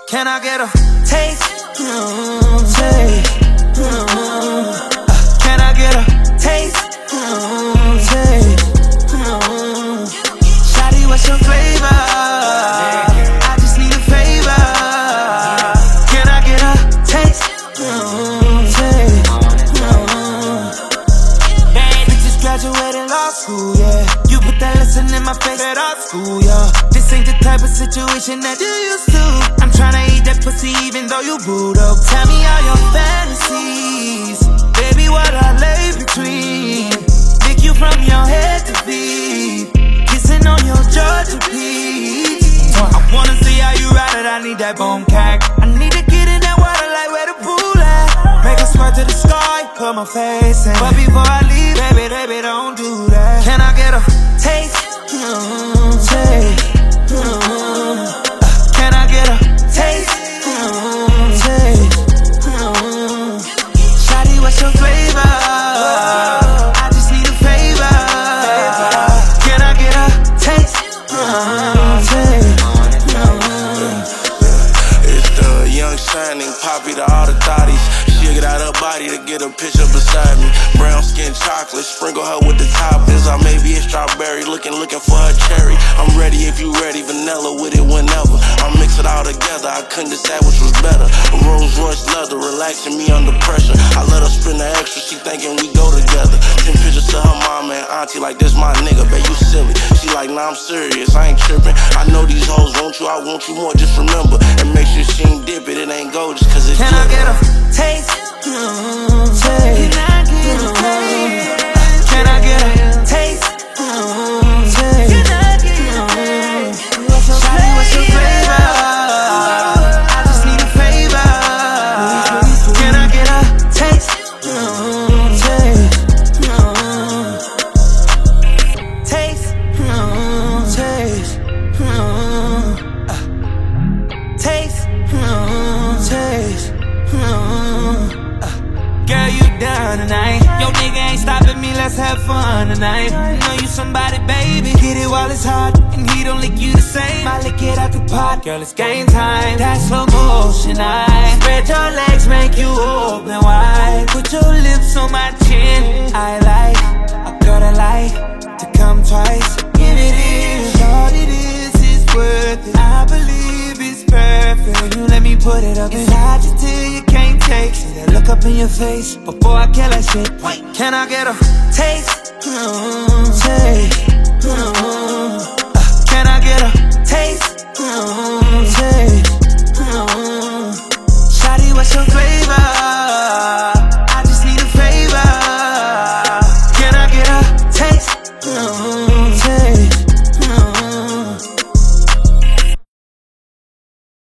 Can I get a taste? Taste. Can I get a taste? Taste. Shawty, what's your flavor? I just need a favor. Can I get a taste? Taste. Baby, just graduated law school, yeah. You put that lesson in my face at our school, yeah. This ain't the type of situation that you used to. I'm tryna eat that pussy even though you booed up. Tell me all your fantasies, baby, what I lay between. Pick you from your head to feet, kissing on your Georgia peach. I wanna see how you ride it, I need that bone cack. I need to get in that water like where the pool at. Make a sweat to the sky, put my face in. But before I leave, baby, don't do that. Can I get a taste? Taste. Can I get a taste? Taste. Shawty, what's your flavor? I just need a favor. Can I get a taste? Taste. It's the young shining poppy to all the thotties. She get out her body to get a picture beside me. Brown skin chocolate, sprinkle her with the toppings. Or maybe it's strawberry, looking for her cherry. I'm ready if you ready, vanilla with it whenever. I mix it all together, I couldn't decide which was better. A Rolls Royce leather, relaxing me under pressure. I let her spend the extra, she thinking we go together. Send pictures to her mama and auntie like this my nigga, babe, you silly. She like, nah, I'm serious, I ain't tripping. I know these hoes want you, I want you more, just remember. And make sure she ain't dip it ain't gold just cause it's Can I get a taste? Taste. Can I get a taste? Can I get a taste? Taste. Shawty, what's your flavor? I just need a favor. Can I get a taste? Taste. Taste. Taste. Girl, you down tonight. Yo, nigga ain't stopping me, let's have fun tonight. Know you somebody, baby. Get it while it's hot, and he don't lick you the same. I lick it out the pot, girl, it's game time. That's slow motion, I spread your legs, make you open wide. Put your lips on my chin. I like a girl that like to come twice. Give it in, all it is worth it. I believe it's perfect. You let me put it up inside you till you can't take. See that look up in your face before I kill that shit. Wait, can I get a taste? Taste. Can I get a taste? Taste. Shawty, what's your flavor?